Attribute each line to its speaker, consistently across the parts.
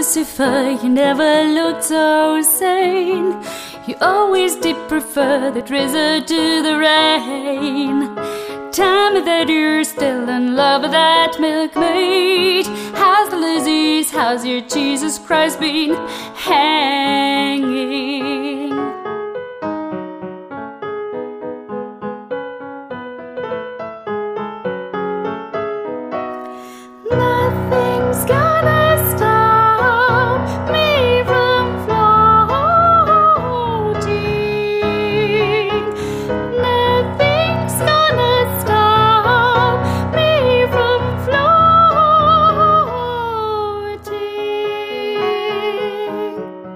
Speaker 1: Lucifer, you never looked so sane. You always did prefer the drizzle to the rain. Tell me that you're still in love with that milkmaid. How's the Lizzie's, how's your Jesus Christ been hanging? Nothing's gonna stop me from floating. Nothing's gonna stop me from floating.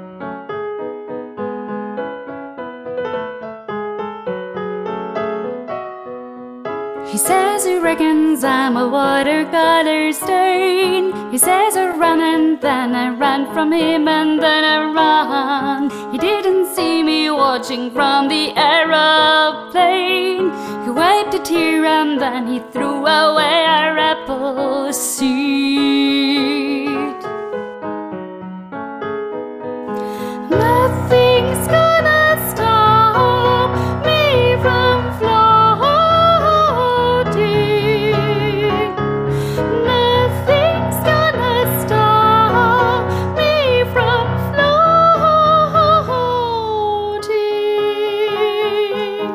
Speaker 1: He says he reckons I'm a watercolor stain. He says I run and then I ran from him and then I run. He didn't see me watching from the aeroplane. He wiped a tear and then he threw away our apple seed. Nothing's gonna stop me from floating. Nothing's gonna stop me from floating.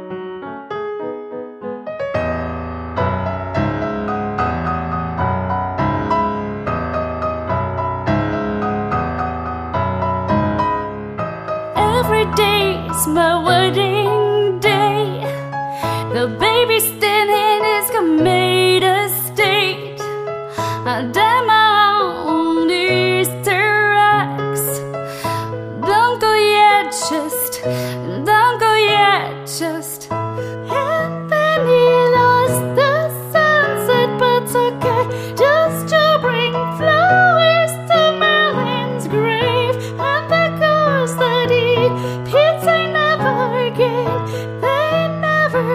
Speaker 1: Every day's my wedding day. The baby standing is made a state. I dye my own Easter eggs. Don't go yet, just don't go yet, just. And then he lost the sunset, but it's okay, just to bring flowers to Merlin's grave. And the ghosts that eat pizza they never gain, they never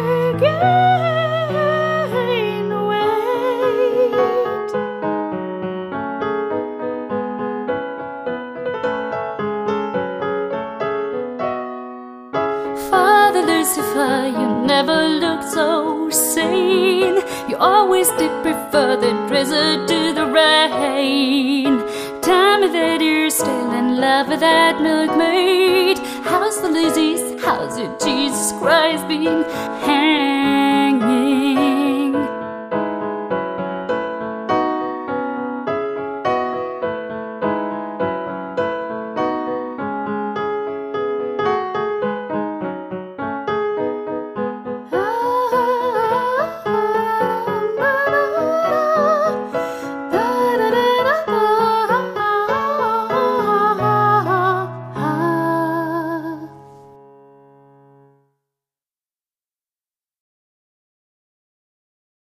Speaker 1: gain weight. Father Lucifer, you never looked so sane. You always did prefer the drizzle to the rain. Tell me that you're still in love with that milkmaid. How's the Lizzie's, how's your Jesus Christ been hanging?